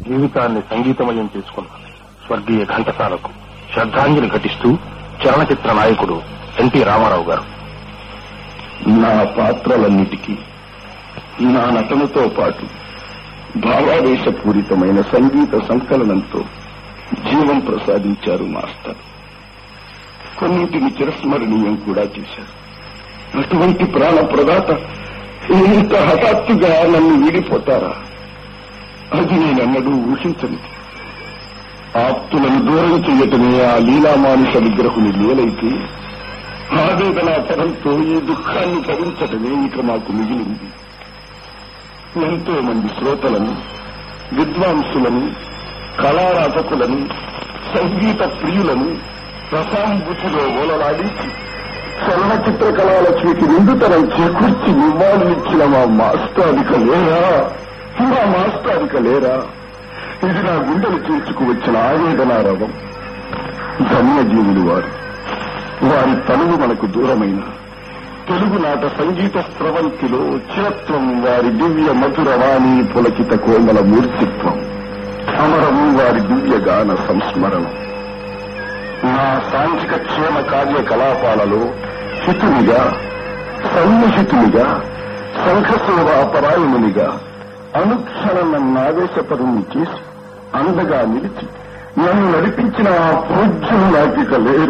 జీవితాన్ని సంగీతమయం చేసుకున్న స్వర్గీయ ఘంటసాలకు శ్రద్ధాంజలి ఘటిస్తూ చలనచిత్ర నాయకుడు ఎన్టీ రామారావు గారు. నా పాత్రలన్నిటికీ నా నటనతో పాటు భావావేశపూరితమైన సంగీత సంకలనంతో జీవం ప్రసాదించారు మాస్టర్. కొన్నింటిని చిరస్మరణీయం కూడా చేశారు. అటువంటి ప్రాణ ప్రదాత ఇంత హఠాత్తుగా నన్ను వీడిపోతారా? అది నేనన్నడూ ఊహించనిది. ఆప్తులను దూరం చేయటమే ఆ లీలామానుష విగ్రహుని లీలైతే ఆవేదన పదంతో ఈ దుఃఖాన్ని భరించటమే ఇక మాకు మిగిలింది. ఎంతో మంది శ్రోతలను, విద్వాంసులను, కళారాధకులను, సంగీత ప్రియులను రసానుభూతిలో ఓలలాడించి చలనచిత్ర కళాలక్ష్మికి నిండుతనం చేకూర్చి నివాళులిచ్చిన మా మాస్టారిక లేరా? ఇది నా గుండెలు చీల్చుకు వచ్చిన ఆవేదనారవం. ధన్యజీవులు వారి తనువు మనకు దూరమైన తెలుగునాట సంగీత స్రవంతిలో చిరత్వం వారి దివ్య మధుర వాణి పులకిత కోమల మూర్తిత్వం, అమరము వారి దివ్య గాన సంస్మరణం. నా సాంఘిక క్షేమ కార్యకలాపాలలో హితునిగా, సన్నిహితునిగా, సంఘసేవా పరాయణునిగా అనుక్షణం నన్ను ఆవేశపరుని చేసి అండగా నిలిచి నన్ను నడిపించిన ఆ పూజ్యులు నాకిక లేరు.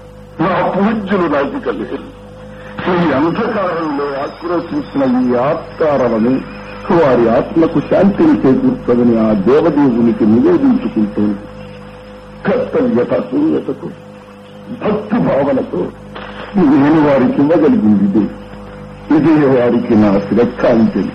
ఈ అంధకారంలో ఆక్రోశించిన ఈ ఆత్కారాలను వారి ఆత్మకు శాంతిని చేకూర్చదని ఆ దేవదేవునికి నివేదించుకుంటూ కర్తవ్యత శూన్యతతో భక్తి భావనతో నేను వారికి ఇవ్వగలిగింది ఇదే వారికి నా శ్రద్ధాంజలి.